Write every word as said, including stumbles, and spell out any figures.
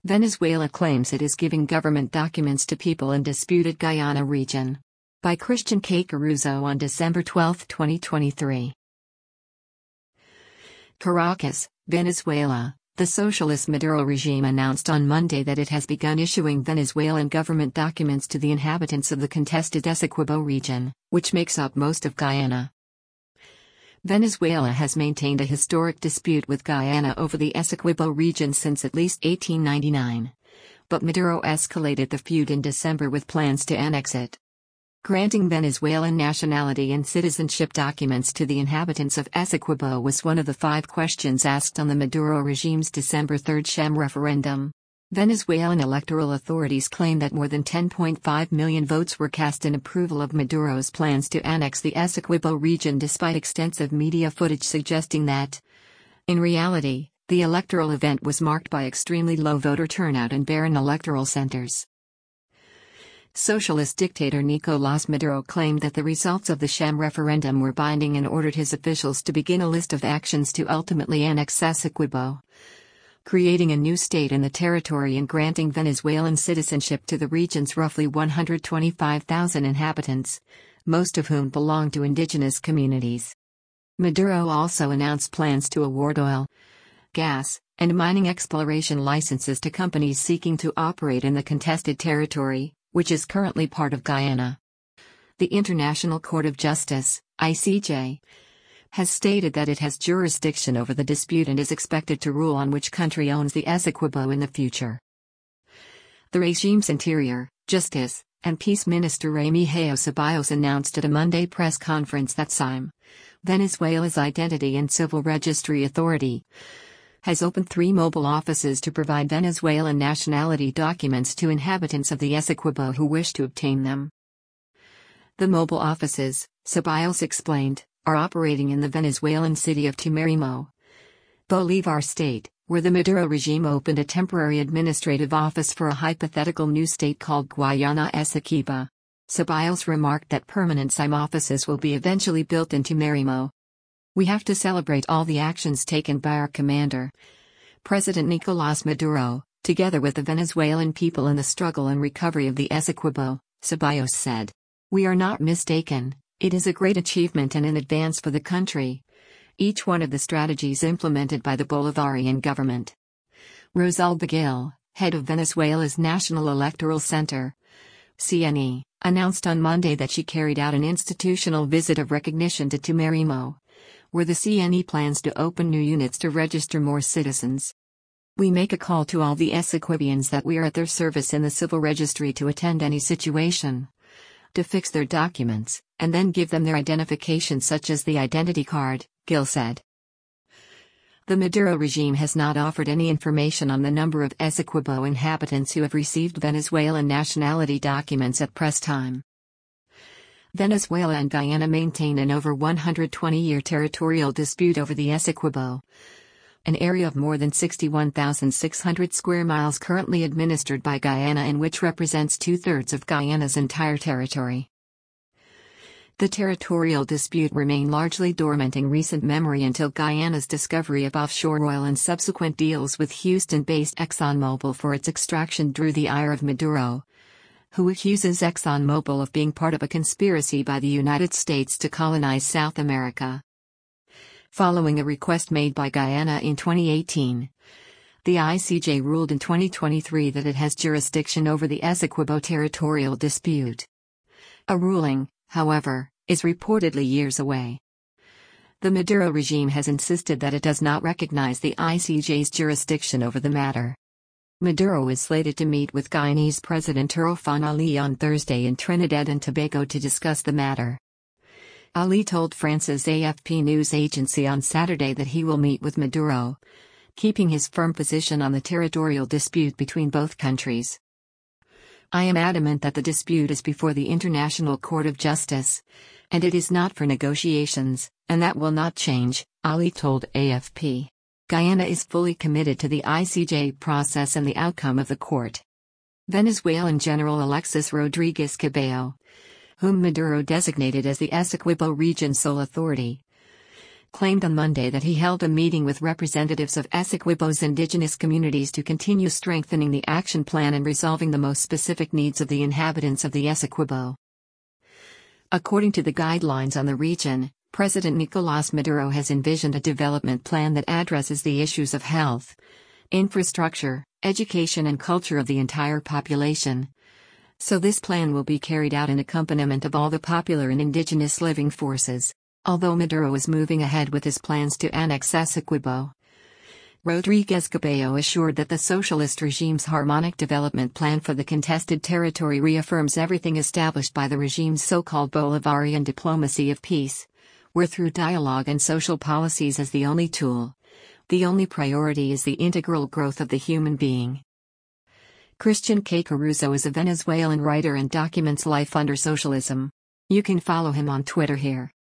Venezuela claims it is giving government documents to people in disputed Guyana region. By Christian K. Caruso on December twelfth, twenty twenty-three. Caracas, Venezuela. The socialist Maduro regime announced on Monday that it has begun issuing Venezuelan government documents to the inhabitants of the contested Essequibo region, which makes up most of Guyana. Venezuela has maintained a historic dispute with Guyana over the Essequibo region since at least eighteen ninety-nine. But Maduro escalated the feud in December with plans to annex it. Granting Venezuelan nationality and citizenship documents to the inhabitants of Essequibo was one of the five questions asked on the Maduro regime's December third sham referendum. Venezuelan electoral authorities claim that more than ten point five million votes were cast in approval of Maduro's plans to annex the Essequibo region, despite extensive media footage suggesting that, in reality, the electoral event was marked by extremely low voter turnout and barren electoral centers. Socialist dictator Nicolás Maduro claimed that the results of the sham referendum were binding and ordered his officials to begin a list of actions to ultimately annex Essequibo, creating a new state in the territory and granting Venezuelan citizenship to the region's roughly one hundred twenty-five thousand inhabitants, most of whom belong to indigenous communities. Maduro also announced plans to award oil, gas, and mining exploration licenses to companies seeking to operate in the contested territory, which is currently part of Guyana. The International Court of Justice, I C J, has stated that it has jurisdiction over the dispute and is expected to rule on which country owns the Essequibo in the future. The regime's Interior, Justice, and Peace Minister Remigio Ceballos announced at a Monday press conference that S I M, Venezuela's Identity and Civil Registry Authority, has opened three mobile offices to provide Venezuelan nationality documents to inhabitants of the Essequibo who wish to obtain them. The mobile offices, Ceballos explained, are operating in the Venezuelan city of Tumeremo, Bolívar State, where the Maduro regime opened a temporary administrative office for a hypothetical new state called Guayana Essequiba. Ceballos remarked that permanent S I M offices will be eventually built in Tumeremo. We have to celebrate all the actions taken by our commander, President Nicolás Maduro, together with the Venezuelan people in the struggle and recovery of the Essequibo, Ceballos said. We are not mistaken. It is a great achievement and an advance for the country. Each one of the strategies implemented by the Bolivarian government. Rosalba Gil, head of Venezuela's National Electoral Center, C N E, announced on Monday that she carried out an institutional visit of recognition to Tumeremo, where the C N E plans to open new units to register more citizens. We make a call to all the Essequibians that we are at their service in the civil registry to attend any situation, to fix their documents, and then give them their identification such as the identity card, Gil said. The Maduro regime has not offered any information on the number of Essequibo inhabitants who have received Venezuelan nationality documents at press time. Venezuela and Guyana maintain an over one hundred twenty year territorial dispute over the Essequibo, an area of more than sixty-one thousand six hundred square miles currently administered by Guyana and which represents two-thirds of Guyana's entire territory. The territorial dispute remained largely dormant in recent memory until Guyana's discovery of offshore oil and subsequent deals with Houston-based ExxonMobil for its extraction drew the ire of Maduro, who accuses ExxonMobil of being part of a conspiracy by the United States to colonize South America. Following a request made by Guyana in twenty eighteen, the I C J ruled in twenty twenty-three that it has jurisdiction over the Essequibo territorial dispute. A ruling, however, is reportedly years away. The Maduro regime has insisted that it does not recognize the I C J's jurisdiction over the matter. Maduro is slated to meet with Guyanese President Irfan Ali on Thursday in Trinidad and Tobago to discuss the matter. Ali told France's A F P news agency on Saturday that he will meet with Maduro, keeping his firm position on the territorial dispute between both countries. I am adamant that the dispute is before the International Court of Justice, and it is not for negotiations, and that will not change, Ali told A F P. Guyana is fully committed to the I C J process and the outcome of the court. Venezuelan General Alexis Rodriguez Cabello, whom Maduro designated as the Essequibo region's sole authority, claimed on Monday that he held a meeting with representatives of Essequibo's indigenous communities to continue strengthening the action plan and resolving the most specific needs of the inhabitants of the Essequibo. According to the guidelines on the region, President Nicolás Maduro has envisioned a development plan that addresses the issues of health, infrastructure, education and culture of the entire population. So this plan will be carried out in accompaniment of all the popular and indigenous living forces, although Maduro is moving ahead with his plans to annex Essequibo. Rodriguez Cabello assured that the socialist regime's harmonic development plan for the contested territory reaffirms everything established by the regime's so-called Bolivarian diplomacy of peace, where through dialogue and social policies as the only tool, the only priority is the integral growth of the human being. Christian K. Caruso is a Venezuelan writer and documents life under socialism. You can follow him on Twitter here.